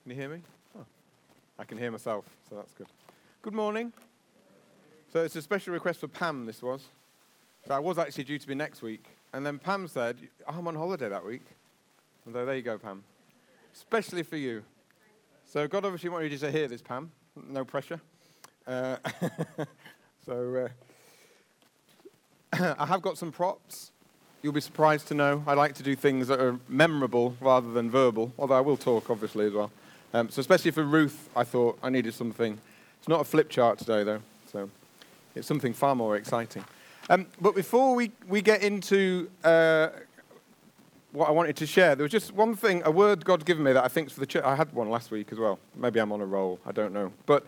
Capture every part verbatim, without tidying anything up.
Can you hear me? Oh, I can hear myself, so that's good. Good morning. So it's a special request for Pam, this was. So I was actually due to be next week, and then Pam said, oh, I'm on holiday that week. And so there you go, Pam. Especially for you. So God obviously wanted you to hear this, Pam. No pressure. Uh, so uh, I have got some props. You'll be surprised to know I like to do things that are memorable rather than verbal, although I will talk, obviously, as well. Um, so especially for Ruth, I thought I needed something. It's not a flip chart today, though, so it's something far more exciting. Um, but before we, we get into uh, what I wanted to share, there was just one thing, a word God's given me that I think's for the church. I had one last week as well. Maybe I'm on a roll. I don't know. But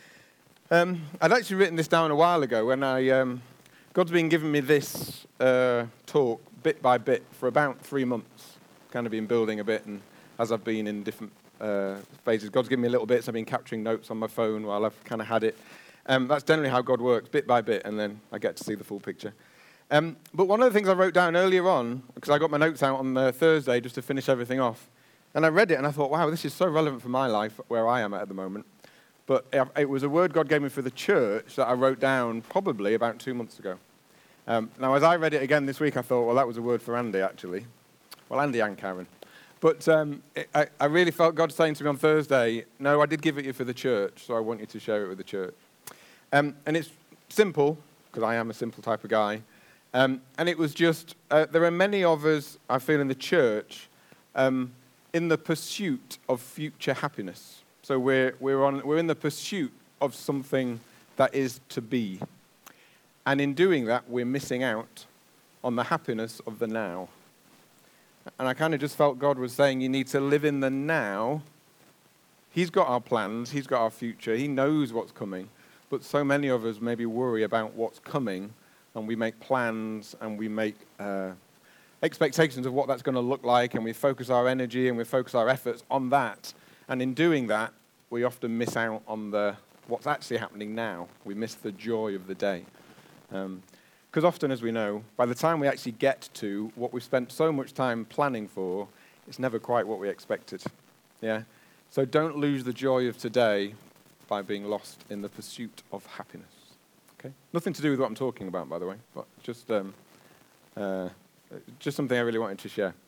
um, I'd actually written this down a while ago when I... Um, God's been giving me this uh, talk bit by bit for about three months. Kind of been building a bit, and as I've been in different uh, phases, God's given me little bits. I've been capturing notes on my phone while I've kind of had it. Um, that's generally how God works, bit by bit, and then I get to see the full picture. Um, but one of the things I wrote down earlier on, because I got my notes out on uh, Thursday just to finish everything off, and I read it and I thought, wow, this is so relevant for my life, where I am at, at the moment. But it was a word God gave me for the church that I wrote down probably about two months ago. Um, now, as I read it again this week, I thought, well, that was a word for Andy, actually. Well, Andy and Karen. But um, it, I, I really felt God saying to me on Thursday, no, I did give it you for the church, so I want you to share it with the church. Um, and it's simple, because I am a simple type of guy. Um, and it was just, uh, there are many of us, I feel, in the church, um, in the pursuit of future happiness. So we're we're on we're in the pursuit of something that is to be. And in doing that, we're missing out on the happiness of the now. And I kind of just felt God was saying you need to live in the now. He's got our plans, he's got our future, he knows what's coming. But so many of us maybe worry about what's coming, and we make plans and we make uh, expectations of what that's going to look like, and we focus our energy and we focus our efforts on that. And in doing that, we often miss out on the what's actually happening now. We miss the joy of the day. Because um, often, as we know, by the time we actually get to what we've spent so much time planning for, it's never quite what we expected. Yeah. So don't lose the joy of today by being lost in the pursuit of happiness. Okay. Nothing to do with what I'm talking about, by the way, but just um, uh, just something I really wanted to share.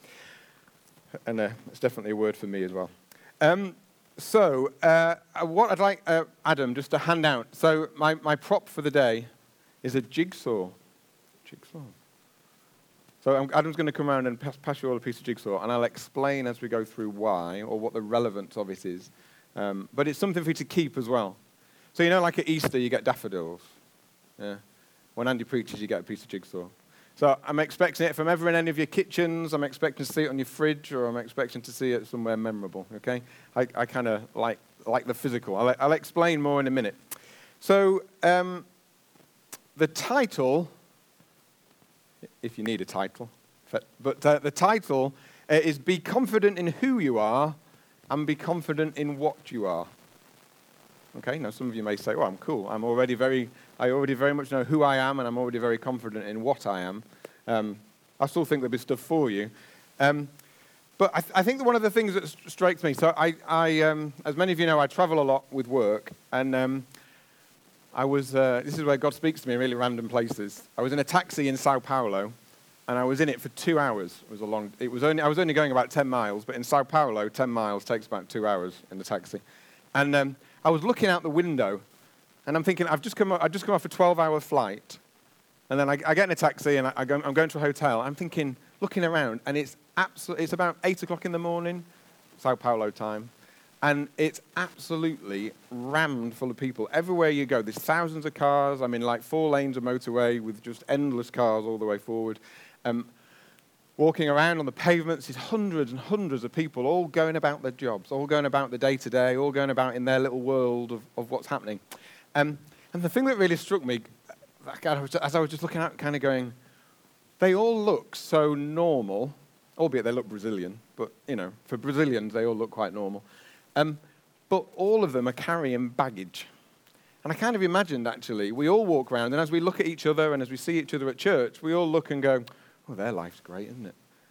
And uh, it's definitely a word for me as well. Um, so, uh, what I'd like uh, Adam just to hand out. So, my, my prop for the day is a jigsaw. Jigsaw. So, um, Adam's going to come around and pass, pass you all a piece of jigsaw, and I'll explain as we go through why or what the relevance of it is. Um, but it's something for you to keep as well. So, you know, like at Easter, you get daffodils. Yeah. When Andy preaches, you get a piece of jigsaw. So I'm expecting it from ever in any of your kitchens. I'm expecting to see it on your fridge, or I'm expecting to see it somewhere memorable, okay? I, I kind of like like the physical. I'll, I'll explain more in a minute. So um, the title, if you need a title, but uh, the title uh, is Be Confident in Who You Are and Be Confident in What You Are. Okay, now some of you may say, well, I'm cool. I'm already very, I already very much know who I am, and I'm already very confident in what I am. Um, I still think there'll be stuff for you. Um, but I, th- I think that one of the things that st- strikes me, so I, I um, as many of you know, I travel a lot with work, and um, I was, uh, this is where God speaks to me in really random places. I was in a taxi in Sao Paulo, and I was in it for two hours. It was a long, it was only, I was only going about ten miles, but in Sao Paulo, ten miles takes about two hours in the taxi. And um, I was looking out the window, and I'm thinking, I've just come, I've just come off a twelve-hour flight, and then I, I get in a taxi, and I, I go, I'm going to a hotel. I'm thinking, looking around, and it's absolutely, it's about eight o'clock in the morning, Sao Paulo time, and it's absolutely rammed full of people. Everywhere you go, there's thousands of cars. I'm in like four lanes of motorway with just endless cars all the way forward. Um, Walking around on the pavements, there's hundreds and hundreds of people all going about their jobs, all going about the day-to-day, all going about in their little world of, of what's happening. Um, and the thing that really struck me, as I was just looking out, kind of going, they all look so normal, albeit they look Brazilian, but, you know, for Brazilians, they all look quite normal. Um, but all of them are carrying baggage. And I kind of imagined, actually, we all walk around, and as we look at each other and as we see each other at church, we all look and go, oh, their life's great, isn't it?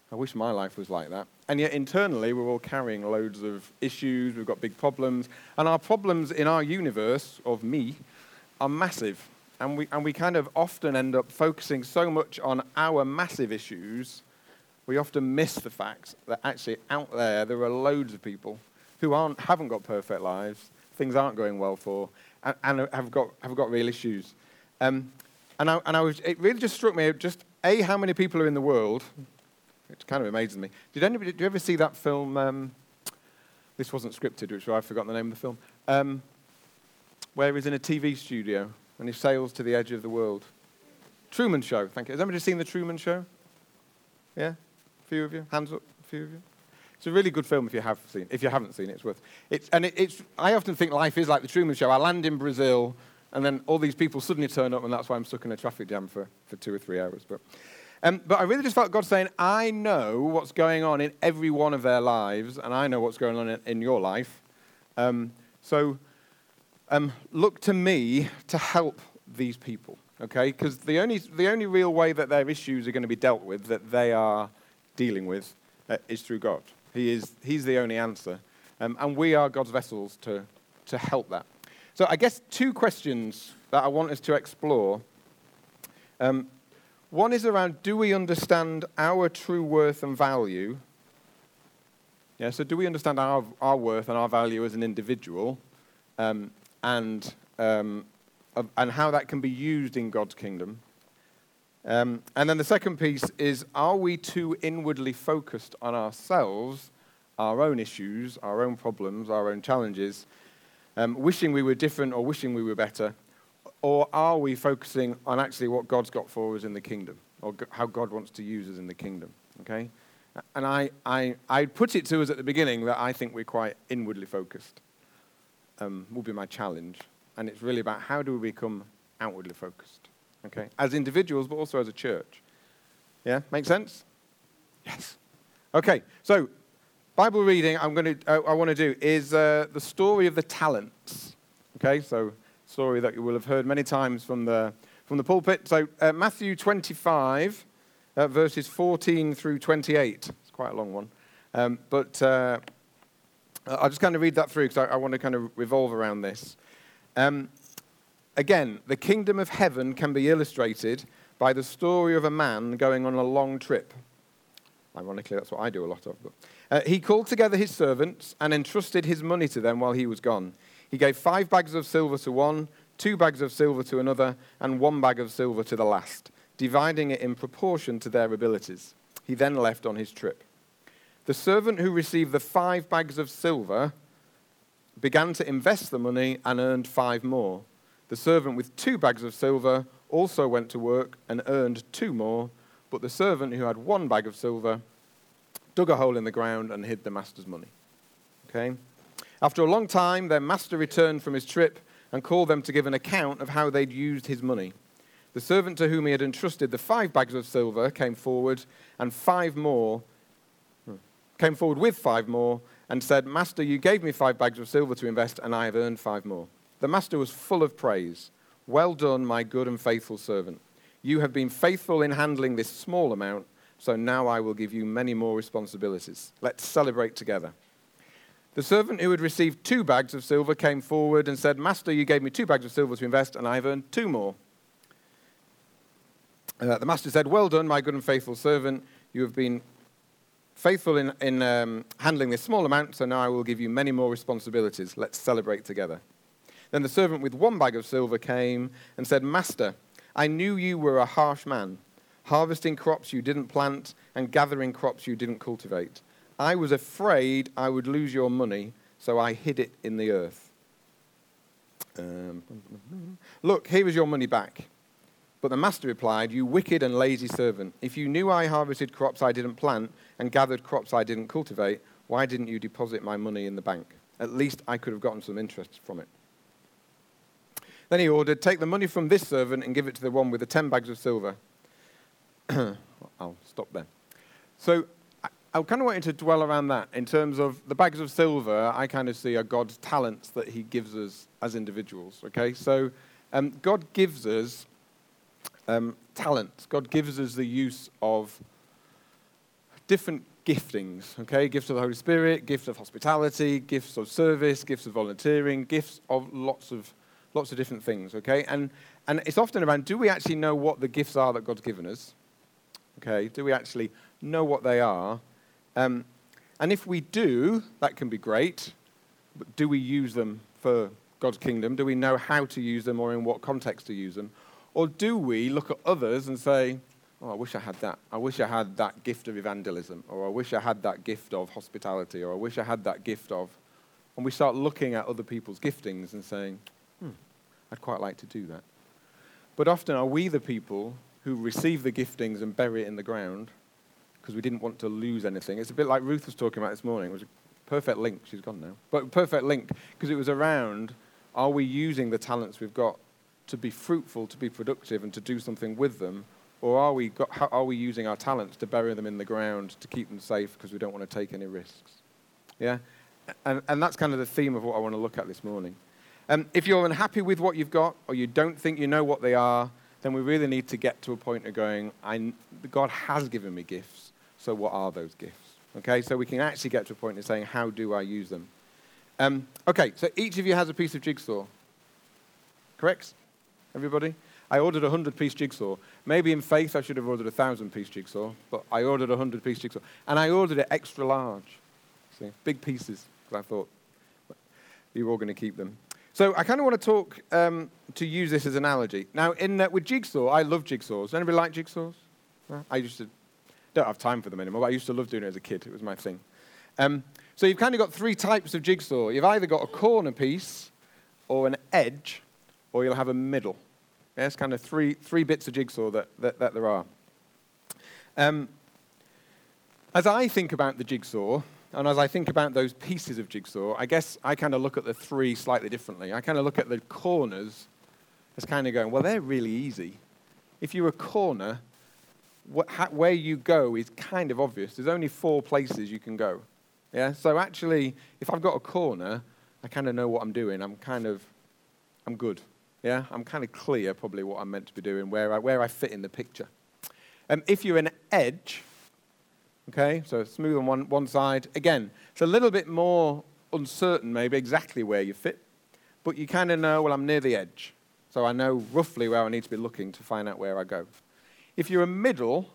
I wish my life was like that. And yet internally, we're all carrying loads of issues. We've got big problems. And our problems in our universe, of me, are massive. And we, and we kind of often end up focusing so much on our massive issues, we often miss the fact that actually out there, there are loads of people who aren't, haven't got perfect lives, things aren't going well for, and, and have, got, have got real issues. Um, and I, and I was, it really just struck me, just, A, how many people are in the world. It kind of amazes me. Did anybody, did you ever see that film, um, this wasn't scripted, which I've forgotten the name of the film, um, where he's in a T V studio and he sails to the edge of the world? Truman Show, thank you. Has anybody seen The Truman Show? Yeah? A few of you? Hands up, a few of you? It's a really good film if you have seen. If you haven't seen it, it's worth. It's and it, it's. I often think life is like The Truman Show. I land in Brazil, and then all these people suddenly turn up, and that's why I'm stuck in a traffic jam for, for two or three hours. But, um, but I really just felt God saying, I know what's going on in every one of their lives, and I know what's going on in, in your life. Um, so um, look to me to help these people, okay? Because the only the only real way that their issues are going to be dealt with, that they are dealing with, uh, is through God. He is, he's the only answer. Um, and we are God's vessels to, to help that. So I guess two questions that I want us to explore. Um, one is around, do we understand our true worth and value? Yeah, so do we understand our, our worth and our value as an individual, um, and, um, of, and how that can be used in God's kingdom? Um, and then the second piece is, are we too inwardly focused on ourselves, our own issues, our own problems, our own challenges, um, wishing we were different or wishing we were better, or are we focusing on actually what God's got for us in the kingdom, or g- how God wants to use us in the kingdom, okay? And I, I, I put it to us at the beginning that I think we're quite inwardly focused, um, will be my challenge, and it's really about how do we become outwardly focused. Okay, as individuals, but also as a church. Yeah, make sense? Yes. Okay, so Bible reading I'm going to, uh, I want to do is uh, the story of the talents. Okay, so story that you will have heard many times from the from the pulpit. So uh, Matthew twenty-five, uh, verses fourteen through twenty-eight. It's quite a long one, um, but uh, I'll just kind of read that through because I, I want to kind of revolve around this. Um, Again, the kingdom of heaven can be illustrated by the story of a man going on a long trip. Ironically, that's what I do a lot of. But, uh, he called together his servants and entrusted his money to them while he was gone. He gave five bags of silver to one, two bags of silver to another, and one bag of silver to the last, dividing it in proportion to their abilities. He then left on his trip. The servant who received the five bags of silver began to invest the money and earned five more. The servant with two bags of silver also went to work and earned two more, but the servant who had one bag of silver dug a hole in the ground and hid the master's money. Okay? After a long time, their master returned from his trip and called them to give an account of how they'd used his money. The servant to whom he had entrusted the five bags of silver came forward and five more, came forward with five more and said, Master, you gave me five bags of silver to invest and I have earned five more. The master was full of praise. Well done, my good and faithful servant. You have been faithful in handling this small amount, so now I will give you many more responsibilities. Let's celebrate together. The servant who had received two bags of silver came forward and said, Master, you gave me two bags of silver to invest, and I have earned two more. Uh, the master said, well done, my good and faithful servant. You have been faithful in, in um, handling this small amount, so now I will give you many more responsibilities. Let's celebrate together. Then the servant with one bag of silver came and said, Master, I knew you were a harsh man, harvesting crops you didn't plant and gathering crops you didn't cultivate. I was afraid I would lose your money, so I hid it in the earth. Um, Look, here is your money back. But the master replied, you wicked and lazy servant. If you knew I harvested crops I didn't plant and gathered crops I didn't cultivate, why didn't you deposit my money in the bank? At least I could have gotten some interest from it. Then he ordered, take the money from this servant and give it to the one with the ten bags of silver. I'll stop there. So I, I kind of wanted to dwell around that in terms of the bags of silver. I kind of see are God's talents that he gives us as individuals. Okay, so um, God gives us um, talents. God gives us the use of different giftings, okay? Gifts of the Holy Spirit, gifts of hospitality, gifts of service, gifts of volunteering, gifts of lots of lots of different things, okay? And and it's often around, do we actually know what the gifts are that God's given us? Okay, do we actually know what they are? Um, and if we do, that can be great, but do we use them for God's kingdom? Do we know how to use them or in what context to use them? Or do we look at others and say, oh, I wish I had that. I wish I had that gift of evangelism, or I wish I had that gift of hospitality, or I wish I had that gift of... And we start looking at other people's giftings and saying, hmm, I'd quite like to do that. But often are we the people who receive the giftings and bury it in the ground because we didn't want to lose anything? It's a bit like Ruth was talking about this morning. It was a perfect link. She's gone now. But perfect link because it was around, are we using the talents we've got to be fruitful, to be productive, and to do something with them? Or are we, got, how, are we using our talents to bury them in the ground to keep them safe because we don't want to take any risks? Yeah? And, and that's kind of the theme of what I want to look at this morning. Um, if you're unhappy with what you've got, or you don't think you know what they are, then we really need to get to a point of going, I, God has given me gifts, so what are those gifts? Okay, so we can actually get to a point of saying, how do I use them? Um, okay, so each of you has a piece of jigsaw. Correct? Everybody? I ordered a hundred-piece jigsaw. Maybe in faith I should have ordered a thousand-piece jigsaw, but I ordered a hundred-piece jigsaw. And I ordered it extra large. See, big pieces, because I thought you were all going to keep them. So I kind of want to talk um, to use this as an analogy. Now, in uh, with jigsaw, I love jigsaws. Anybody like jigsaws? No? I used to, don't have time for them anymore, but I used to love doing it as a kid. It was my thing. Um, so you've kind of got three types of jigsaw. You've either got a corner piece, or an edge, or you'll have a middle. Yeah, it's kind of three three bits of jigsaw that, that, that there are. Um, as I think about the jigsaw, and as I think about those pieces of jigsaw, I guess I kind of look at the three slightly differently. I kind of look at the corners as kind of going, well, they're really easy. If you're a corner, what, ha, where you go is kind of obvious. There's only four places you can go. Yeah. So actually, if I've got a corner, I kind of know what I'm doing. I'm kind of, I'm good. Yeah. I'm kind of clear, probably what I'm meant to be doing, where I where I fit in the picture. Um, if you're an edge. Okay, so smooth on one, one side. Again, it's a little bit more uncertain maybe exactly where you fit, but you kind of know, well, I'm near the edge, so I know roughly where I need to be looking to find out where I go. If you're a middle,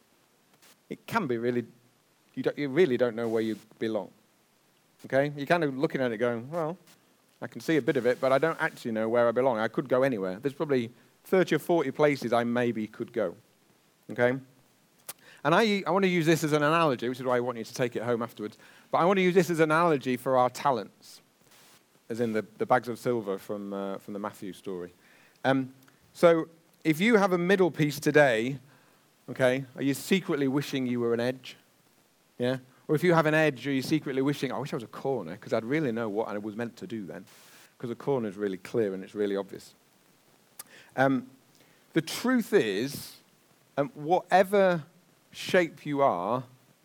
it can be really, you, don't, you really don't know where you belong. Okay, you're kind of looking at it going, well, I can see a bit of it, but I don't actually know where I belong. I could go anywhere. There's probably thirty or forty places I maybe could go. Okay? And I, I want to use this as an analogy, which is why I want you to take it home afterwards. But I want to use this as an analogy for our talents, as in the, the bags of silver from, uh, from the Matthew story. Um, so if you have a middle piece today, okay, are you secretly wishing you were an edge? Yeah? Or if you have an edge, are you secretly wishing, I wish I was a corner, because I'd really know what I was meant to do then. Because a corner is really clear and it's really obvious. Um, the truth is, um, whatever shape you are,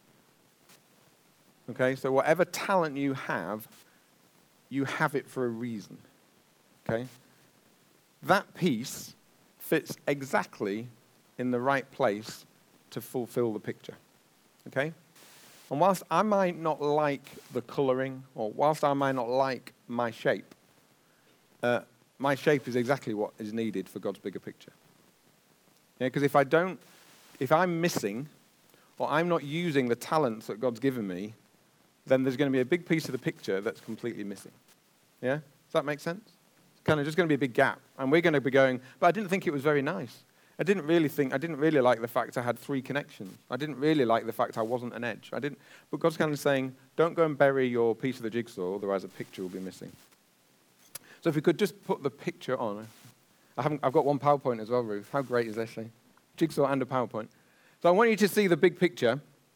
okay, so whatever talent you have, you have it for a reason, okay? That piece fits exactly in the right place to fulfill the picture, okay? And whilst I might not like the coloring, or whilst I might not like my shape, uh, my shape is exactly what is needed for God's bigger picture. Yeah, because if I don't, if I'm missing, or I'm not using the talents that God's given me, then there's going to be a big piece of the picture that's completely missing. Yeah? Does that make sense? It's kind of just going to be a big gap. And we're going to be going, but I didn't think it was very nice. I didn't really think, I didn't really like the fact I had three connections. I didn't really like the fact I wasn't an edge. I didn't, but God's kind of saying, don't go and bury your piece of the jigsaw, otherwise a picture will be missing. So if we could just put the picture on. I haven't, I've got one PowerPoint as well, Ruth. How great is this thing? Jigsaw and a PowerPoint. So I want you to see the big picture.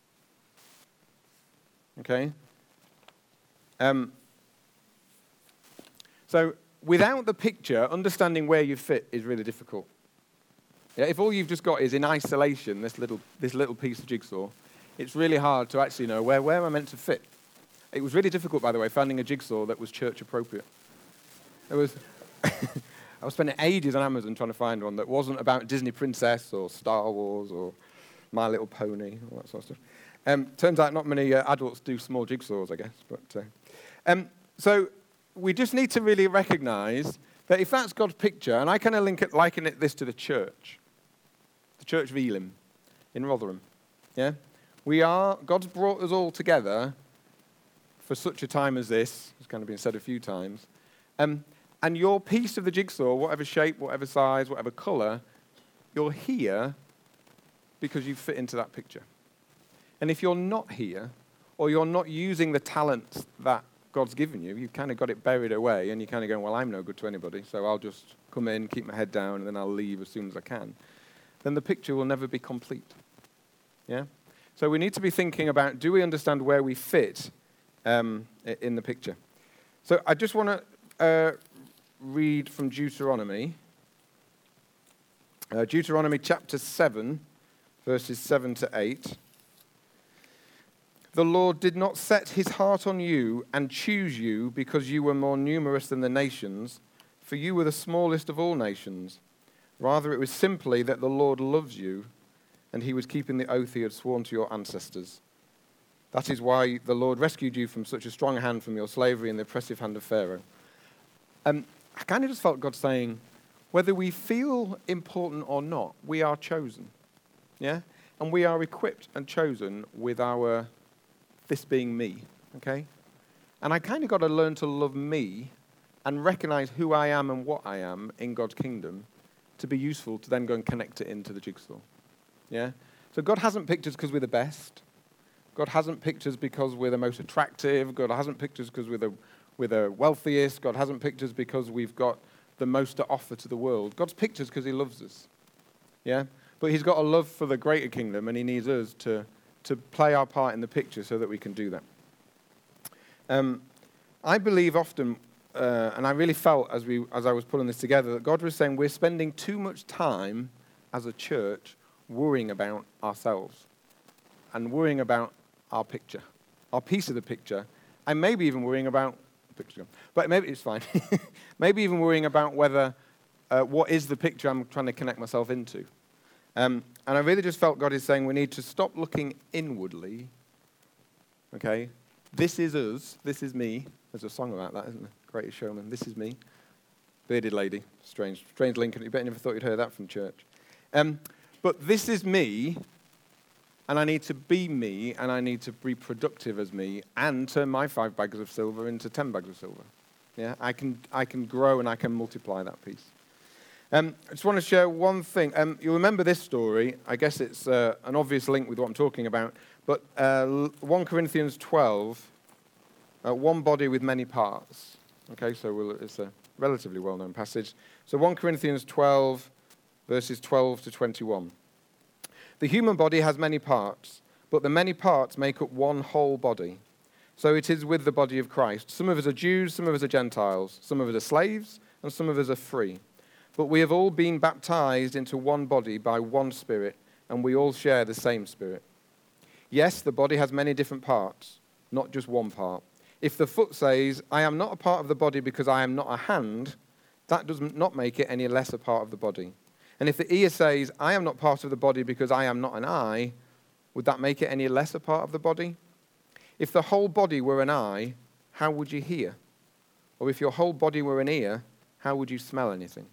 Okay? Um, so without the picture, understanding where you fit is really difficult. Yeah, if all you've just got is in isolation, this little, this little piece of jigsaw, it's really hard to actually know where, where am I meant to fit. It was really difficult, by the way, finding a jigsaw that was church appropriate. It was... I was spending ages on Amazon trying to find one that wasn't about Disney Princess or Star Wars or My Little Pony, all that sort of stuff. Um, turns out not many uh, adults do small jigsaws, I guess. But uh, um, so we just need to really recognize that if that's God's picture, and I kind of link it, liken it this to the church, the Church of Elim in Rotherham. Yeah, we are. God's brought us all together for such a time as this. It's kind of been said a few times. Um, and your piece of the jigsaw, whatever shape, whatever size, whatever color, you're here because you fit into that picture. And if you're not here, or you're not using the talents that God's given you, you've kind of got it buried away, and you're kind of going, well, I'm no good to anybody, so I'll just come in, keep my head down, and then I'll leave as soon as I can, then the picture will never be complete. Yeah? So we need to be thinking about, do we understand where we fit um, in the picture? So I just want to uh, read from Deuteronomy. Uh, Deuteronomy chapter seven, verses seven to eight. The Lord did not set his heart on you and choose you because you were more numerous than the nations, for you were the smallest of all nations. Rather, it was simply that the Lord loves you, and he was keeping the oath he had sworn to your ancestors. That is why the Lord rescued you from such a strong hand from your slavery and the oppressive hand of Pharaoh. Um, I kind of just felt God saying, whether we feel important or not, we are chosen. Yeah? And we are equipped and chosen with our... this being me, okay? And I kind of got to learn to love me and recognize who I am and what I am in God's kingdom to be useful to then go and connect it into the jigsaw, yeah? So God hasn't picked us because we're the best. God hasn't picked us because we're the most attractive. God hasn't picked us because we're the, we're the wealthiest. God hasn't picked us because we've got the most to offer to the world. God's picked us because he loves us, yeah? But he's got a love for the greater kingdom, and he needs us to to play our part in the picture so that we can do that. Um, I believe often, uh, and I really felt as we as I was pulling this together, that God was saying we're spending too much time as a church worrying about ourselves and worrying about our picture, our piece of the picture, and maybe even worrying about the picture. But maybe it's fine. Maybe even worrying about whether uh, what is the picture I'm trying to connect myself into. Um, and I really just felt God is saying we need to stop looking inwardly. Okay? This is us. This is me. There's a song about that, isn't there? Greatest Showman. This is me. Bearded lady. Strange. Strange link. You bet you never thought you'd heard that from church. Um, but this is me, and I need to be me, and I need to be productive as me, and turn my five bags of silver into ten bags of silver. Yeah? I can, I can grow and I can multiply that piece. Um, I just want to share one thing. Um, you'll remember this story. I guess it's uh, an obvious link with what I'm talking about. But uh, First Corinthians twelve, uh, one body with many parts. Okay, so we'll, it's a relatively well-known passage. So First Corinthians twelve, verses twelve to twenty-one. The human body has many parts, but the many parts make up one whole body. So it is with the body of Christ. Some of us are Jews, some of us are Gentiles. Some of us are slaves, and some of us are free. But we have all been baptized into one body by one Spirit, and we all share the same Spirit. Yes, the body has many different parts, not just one part. If the foot says, I am not a part of the body because I am not a hand, that does not make it any less a part of the body. And if the ear says, I am not part of the body because I am not an eye, would that make it any less a part of the body? If the whole body were an eye, how would you hear? Or if your whole body were an ear, how would you smell anything?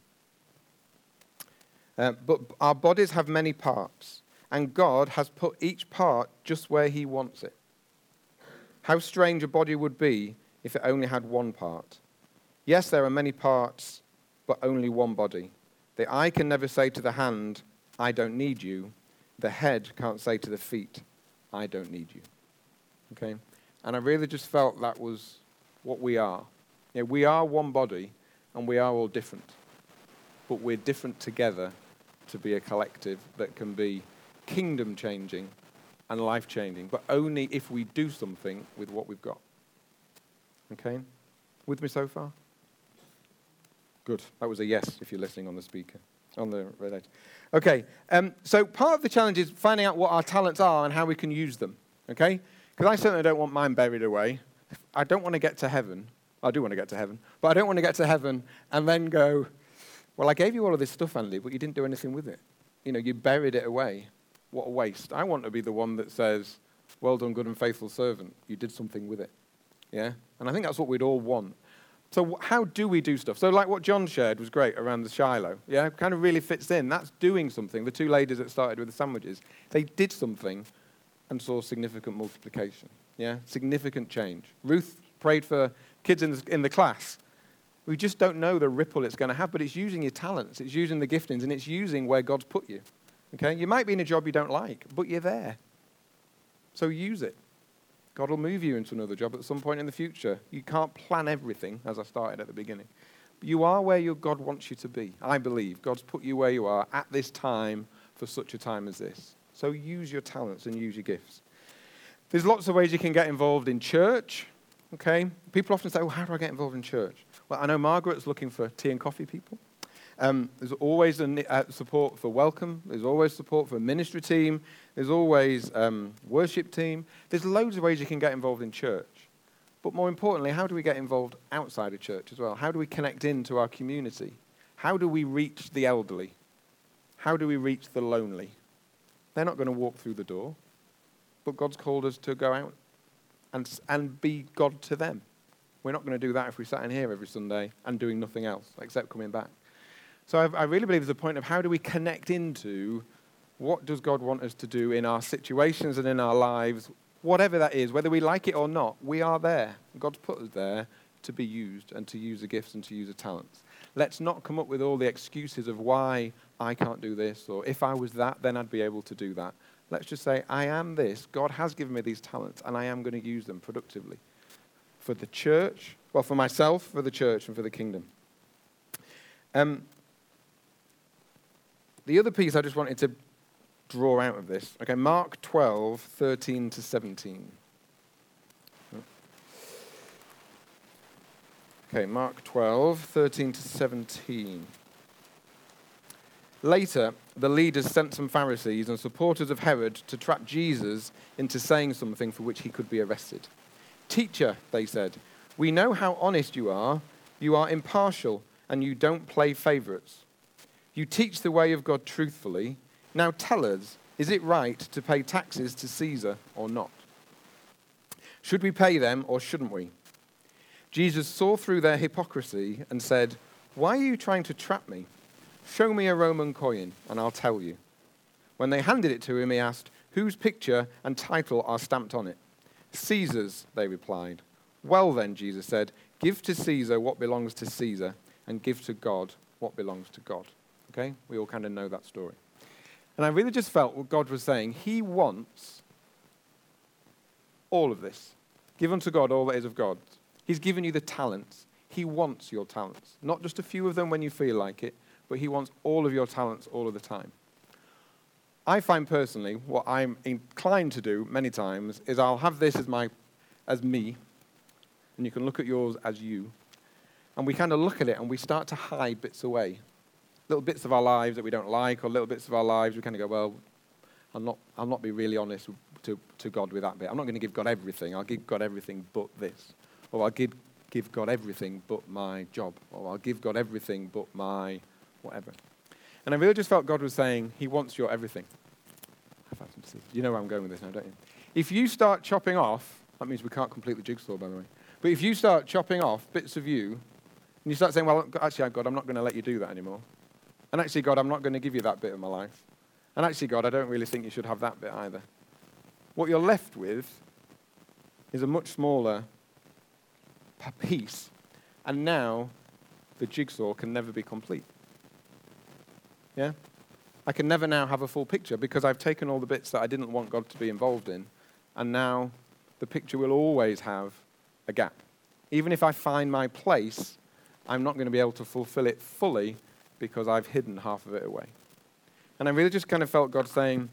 Uh, but our bodies have many parts, and God has put each part just where he wants it. How strange a body would be if it only had one part. Yes, there are many parts, but only one body. The eye can never say to the hand, I don't need you. The head can't say to the feet, I don't need you. Okay? And I really just felt that was what we are. Yeah, we are one body, and we are all different. But we're different together to be a collective that can be kingdom-changing and life-changing, but only if we do something with what we've got. Okay? With me so far? Good. That was a yes if you're listening on the speaker, on the radio. Okay. Um, so part of the challenge is finding out what our talents are and how we can use them. Okay? Because I certainly don't want mine buried away. I don't want to get to heaven. I do want to get to heaven. But I don't want to get to heaven and then go, well, I gave you all of this stuff, Andy, but you didn't do anything with it. You know, you buried it away. What a waste. I want to be the one that says, well done, good and faithful servant. You did something with it. Yeah? And I think that's what we'd all want. So how do we do stuff? So like what John shared was great around the Shiloh. Yeah, kind of really fits in. That's doing something. The two ladies that started with the sandwiches, they did something and saw significant multiplication. Yeah, significant change. Ruth prayed for kids in the, in the class. We just don't know the ripple it's going to have, but it's using your talents, it's using the giftings, and it's using where God's put you. Okay, you might be in a job you don't like, but you're there. So use it. God will move you into another job at some point in the future. You can't plan everything, as I started at the beginning. But you are where your God wants you to be. I believe God's put you where you are at this time for such a time as this. So use your talents and use your gifts. There's lots of ways you can get involved in church. Okay? People often say, well, how do I get involved in church? Well, I know Margaret's looking for tea and coffee people. Um, there's always a, uh, support for welcome. There's always support for a ministry team. There's always um, worship team. There's loads of ways you can get involved in church. But more importantly, how do we get involved outside of church as well? How do we connect into our community? How do we reach the elderly? How do we reach the lonely? They're not going to walk through the door, but God's called us to go out and, and be God to them. We're not going to do that if we sat in here every Sunday and doing nothing else except coming back. So I've, I really believe there's a point of how do we connect into what does God want us to do in our situations and in our lives, whatever that is, whether we like it or not, we are there. God's put us there to be used and to use the gifts and to use the talents. Let's not come up with all the excuses of why I can't do this, or if I was that, then I'd be able to do that. Let's just say, I am this. God has given me these talents, and I am going to use them productively for the church, well, for myself, for the church, and for the kingdom. Um, the other piece I just wanted to draw out of this, okay, Mark twelve, thirteen to seventeen. Okay, Mark twelve, thirteen to seventeen. Later, the leaders sent some Pharisees and supporters of Herod to trap Jesus into saying something for which he could be arrested. Teacher, they said, we know how honest you are. You are impartial and you don't play favorites. You teach the way of God truthfully. Now tell us, is it right to pay taxes to Caesar or not? Should we pay them or shouldn't we? Jesus saw through their hypocrisy and said, why are you trying to trap me? Show me a Roman coin and I'll tell you. When they handed it to him, he asked, whose picture and title are stamped on it? Caesar's, they replied. Well then, Jesus said, give to Caesar what belongs to Caesar and give to God what belongs to God. Okay? We all kind of know that story. And I really just felt what God was saying. He wants all of this. Give unto God all that is of God. He's given you the talents. He wants your talents. Not just a few of them when you feel like it, but he wants all of your talents all of the time. I find personally, what I'm inclined to do many times is I'll have this as my, as me, and you can look at yours as you, and we kind of look at it and we start to hide bits away. Little bits of our lives that we don't like, or little bits of our lives we kind of go, well, I'll not, I'll not be really honest to, to God with that bit. I'm not going to give God everything. I'll give God everything but this. Or I'll give, give God everything but my job. Or I'll give God everything but my whatever. And I really just felt God was saying, he wants your everything. You know where I'm going with this now, don't you? If you start chopping off, that means we can't complete the jigsaw, by the way. But if you start chopping off bits of you, and you start saying, well, actually, God, I'm not going to let you do that anymore. And actually, God, I'm not going to give you that bit of my life. And actually, God, I don't really think you should have that bit either. What you're left with is a much smaller piece. And now, the jigsaw can never be complete. Yeah? I can never now have a full picture because I've taken all the bits that I didn't want God to be involved in, and now the picture will always have a gap. Even if I find my place, I'm not going to be able to fulfill it fully because I've hidden half of it away. And I really just kind of felt God saying,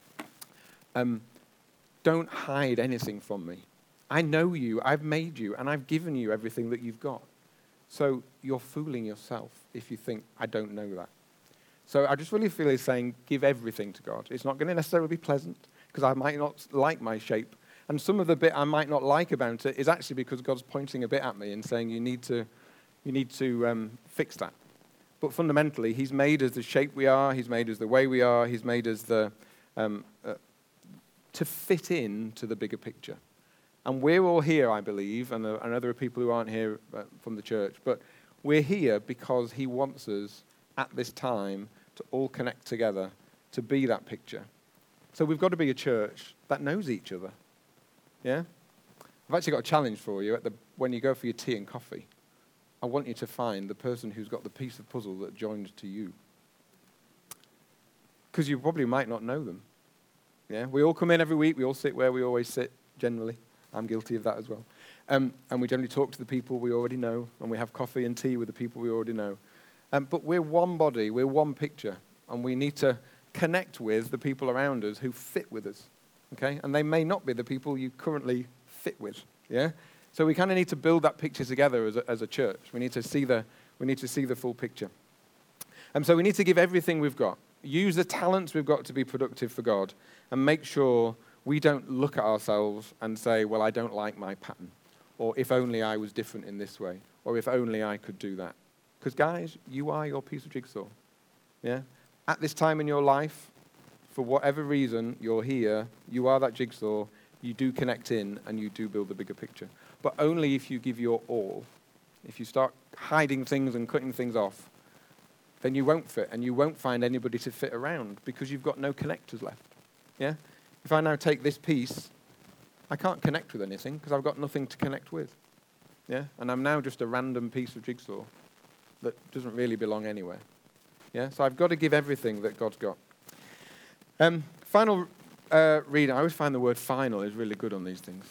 um, don't hide anything from me. I know you, I've made you, and I've given you everything that you've got. So you're fooling yourself if you think, I don't know that. So I just really feel he's saying, give everything to God. It's not going to necessarily be pleasant, because I might not like my shape. And some of the bit I might not like about it is actually because God's pointing a bit at me and saying, you need to, you need to um, fix that. But fundamentally, he's made us the shape we are, he's made us the way we are, he's made us the, um, uh, to fit in to the bigger picture. And we're all here, I believe, and, uh, and other people who aren't here uh, from the church, but we're here because he wants us at this time to all connect together to be that picture. So we've got to be a church that knows each other. Yeah? I've actually got a challenge for you. At the, when you go for your tea and coffee, I want you to find the person who's got the piece of puzzle that joined to you. Because you probably might not know them. Yeah? We all come in every week. We all sit where we always sit, generally. I'm guilty of that as well. Um, and we generally talk to the people we already know, and we have coffee and tea with the people we already know. Um, but we're one body. We're one picture. And we need to connect with the people around us who fit with us. Okay? And they may not be the people you currently fit with. Yeah? So we kind of need to build that picture together as a, as a church. We need to see the we need to see the full picture. And so we need to give everything we've got. Use the talents we've got to be productive for God, and make sure we don't look at ourselves and say, well, I don't like my pattern, or if only I was different in this way, or if only I could do that. Because guys, you are your piece of jigsaw. Yeah? At this time in your life, for whatever reason, you're here, you are that jigsaw, you do connect in, and you do build the bigger picture. But only if you give your all. If you start hiding things and cutting things off, then you won't fit, and you won't find anybody to fit around, because you've got no connectors left. Yeah? If I now take this piece, I can't connect with anything, because I've got nothing to connect with. Yeah? And I'm now just a random piece of jigsaw that doesn't really belong anywhere. Yeah? So I've got to give everything that God's got. Um, final uh, reading. I always find the word final is really good on these things.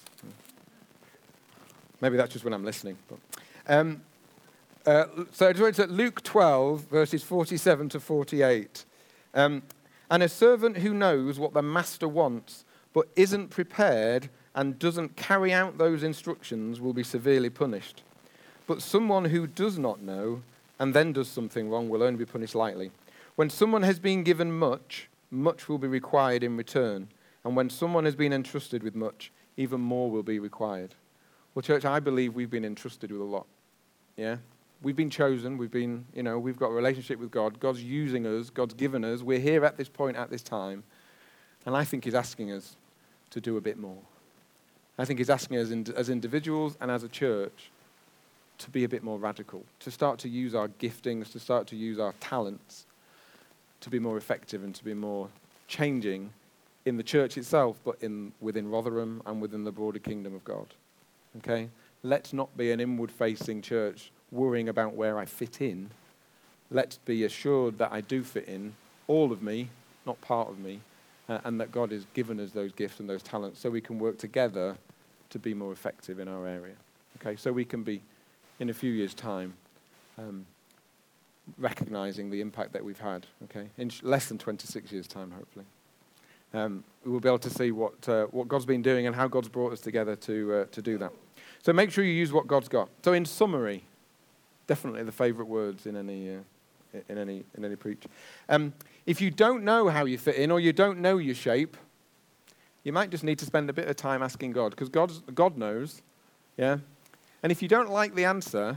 Maybe that's just when I'm listening. But, um, uh, so it's at Luke twelve, verses forty-seven to forty-eight. Um, and a servant who knows what the master wants, but isn't prepared and doesn't carry out those instructions will be severely punished. But someone who does not know and then does something wrong will only be punished lightly. When someone has been given much, much will be required in return. And when someone has been entrusted with much, even more will be required. Well, church, I believe we've been entrusted with a lot. Yeah? We've been chosen. We've been, you know, we've got a relationship with God. God's using us. God's given us. We're here at this point, at this time. And I think he's asking us to do a bit more. I think he's asking us in, as individuals and as a church to be a bit more radical, to start to use our giftings, to start to use our talents to be more effective and to be more changing in the church itself, but in within Rotherham and within the broader kingdom of God. Okay? Let's not be an inward-facing church worrying about where I fit in. Let's be assured that I do fit in, all of me, not part of me, uh, and that God has given us those gifts and those talents so we can work together to be more effective in our area. Okay? So we can be, in a few years' time, um, recognizing the impact that we've had, okay? In sh- less than twenty-six years' time, hopefully. Um, we will be able to see what uh, what God's been doing and how God's brought us together to uh, to do that. So make sure you use what God's got. So in summary, definitely the favorite words in any uh, in any in any preach. Um, if you don't know how you fit in or you don't know your shape, you might just need to spend a bit of time asking God, because God's God knows, yeah? And if you don't like the answer,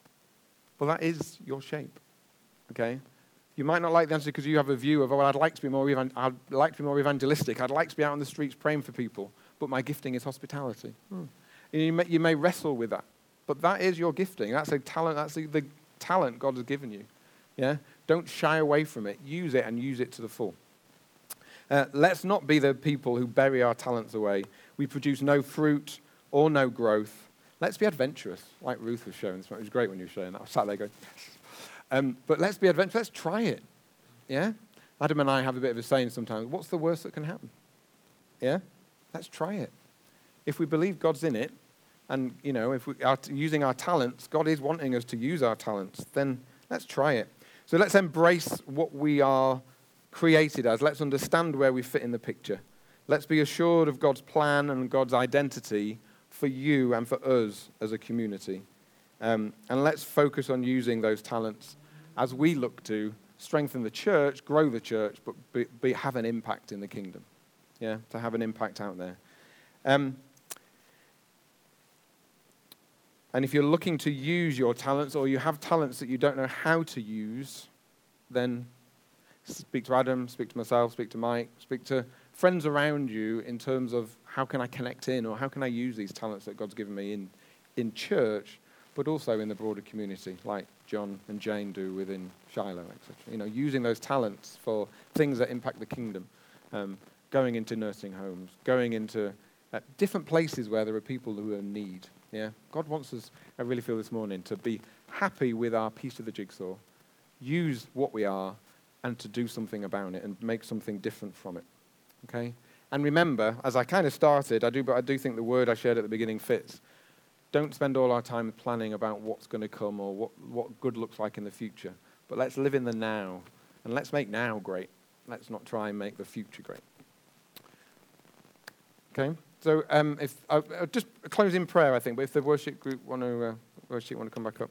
well, that is your shape. Okay, you might not like the answer because you have a view of, oh, well, I'd like to be more, evan- I'd like to be more evangelistic. I'd like to be out on the streets praying for people, but my gifting is hospitality. Hmm. You may, you may wrestle with that, but that is your gifting. That's a talent. That's the, the talent God has given you. Yeah, don't shy away from it. Use it and use it to the full. Uh, let's not be the people who bury our talents away. We produce no fruit or no growth. Let's be adventurous, like Ruth was showing. It was great when you were showing that. I sat there going, yes. Um, but let's be adventurous. Let's try it. Yeah? Adam and I have a bit of a saying sometimes. What's the worst that can happen? Yeah? Let's try it. If we believe God's in it, and, you know, if we are t- using our talents, God is wanting us to use our talents, then let's try it. So let's embrace what we are created as. Let's understand where we fit in the picture. Let's be assured of God's plan and God's identity for you and for us as a community. Um, and let's focus on using those talents as we look to strengthen the church, grow the church, but be, be, have an impact in the kingdom. Yeah, to have an impact out there. Um, and if you're looking to use your talents, or you have talents that you don't know how to use, then speak to Adam, speak to myself, speak to Mike, speak to friends around you in terms of how can I connect in, or how can I use these talents that God's given me in, in church, but also in the broader community, like John and Jane do within Shiloh, et cetera. You know, using those talents for things that impact the kingdom, um, going into nursing homes, going into uh, different places where there are people who are in need. Yeah, God wants us, I really feel this morning, to be happy with our piece of the jigsaw, use what we are, and to do something about it and make something different from it. Okay? And remember, as I kind of started, I do, but I do think the word I shared at the beginning fits. Don't spend all our time planning about what's going to come or what, what good looks like in the future. But let's live in the now, and let's make now great. Let's not try and make the future great. Okay? So um, if I'll, I'll just close in prayer, I think, but if the worship group want to, uh, worship want to come back up.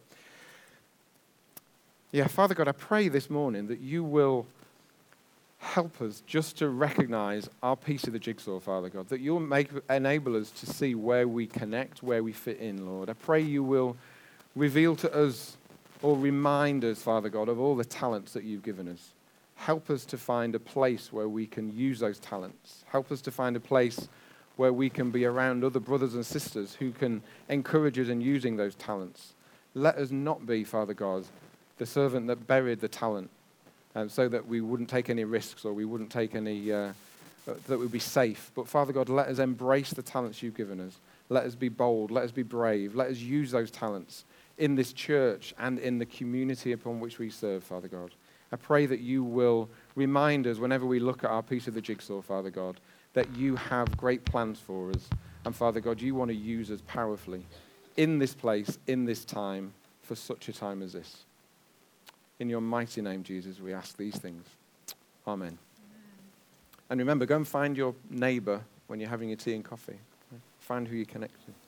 Yeah, Father God, I pray this morning that you will help us just to recognize our piece of the jigsaw, Father God, that you'll make, enable us to see where we connect, where we fit in, Lord. I pray you will reveal to us or remind us, Father God, of all the talents that you've given us. Help us to find a place where we can use those talents. Help us to find a place where we can be around other brothers and sisters who can encourage us in using those talents. Let us not be, Father God, the servant that buried the talent, um, so that we wouldn't take any risks or we wouldn't take any, uh, that we'd be safe. But Father God, let us embrace the talents you've given us. Let us be bold. Let us be brave. Let us use those talents in this church and in the community upon which we serve, Father God. I pray that you will remind us whenever we look at our piece of the jigsaw, Father God, that you have great plans for us. And Father God, you want to use us powerfully in this place, in this time, for such a time as this. In your mighty name, Jesus, we ask these things. Amen. Amen. And remember, go and find your neighbor when you're having your tea and coffee. Find who you connect with.